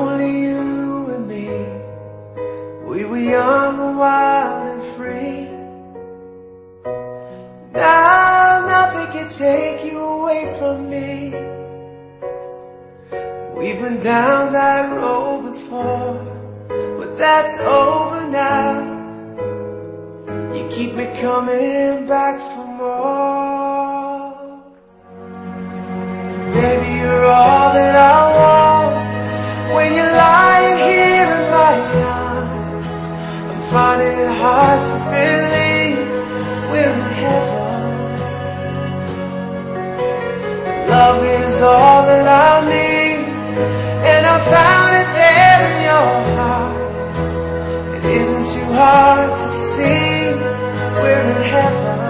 only you and me. We were young and wild and free. Now nothing can take you away from me. We've been down that road before, but that's over now. You keep me coming back for more. Baby, you're all that I want. When you're lying here in my arms, I'm finding it hard to believe we're in heaven. Love is all that I need, and I found it there in your heart. It isn't too hard to see we're in heaven.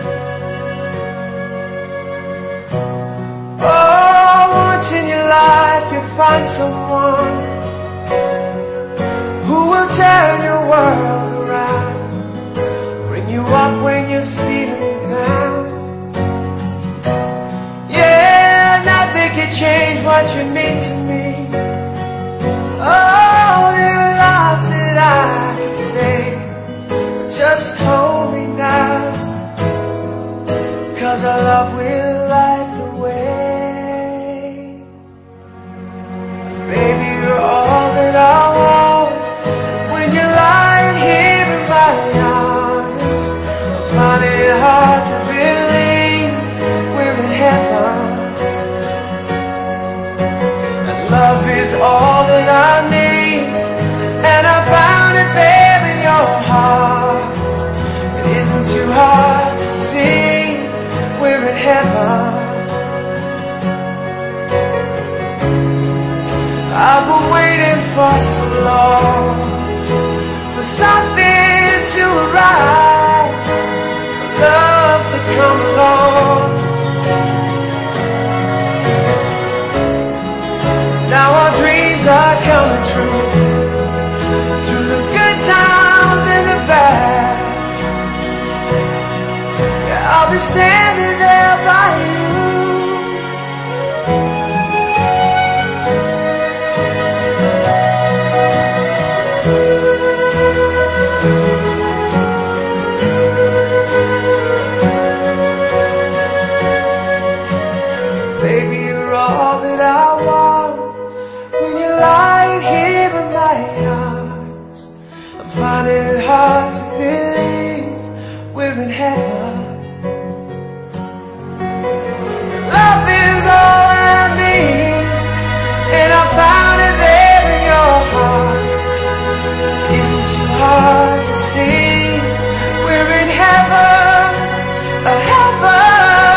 Oh, once in your life you'll find someone who will turn your world around, bring you up when you're feeling down. Yeah, nothing can change what you mean to me. Oh, there are lies that I can say. Just hold me now, 'cause our love will light the way. Baby, you're all that I want. When you're lying here in my arms, I find it hard to believe we're in heaven. And love is all that I need, and I found it there in your heart. It isn't too hard to see we're in heaven. I've been waiting for so long for something to arrive, for love to come along. Now our dreams are coming true, through the good times and the bad. Yeah, I'll be standing there by you. Baby, you're all that I want. When you're lying here in my arms, I'm finding it hard to believe we're in heaven. Love is all I need, and I found it there in your heart. Isn't too hard to see we're in heaven, a heaven.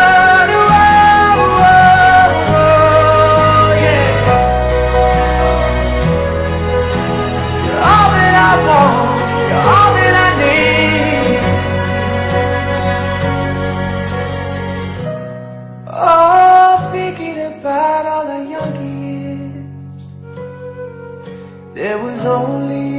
You're all that I need. Oh, thinking about all the young years, there was only